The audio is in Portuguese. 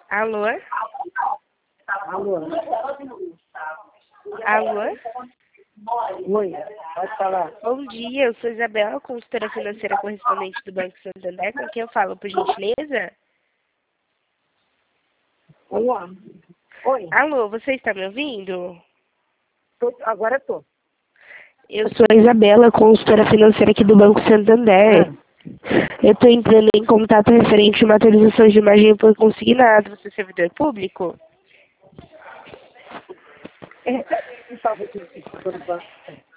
Alô? Alô? Alô? Oi, pode falar. Bom dia, eu sou Isabela, consultora financeira correspondente do Banco Santander. Com quem eu falo, por gentileza? Olá. Oi, Alô, você está me ouvindo? agora tô. Eu sou a Isabela, consultora financeira aqui do Banco Santander. Eu estou entrando em contato referente a uma atualização de imagem por consignado. Você é servidor público? Estava aqui no banco.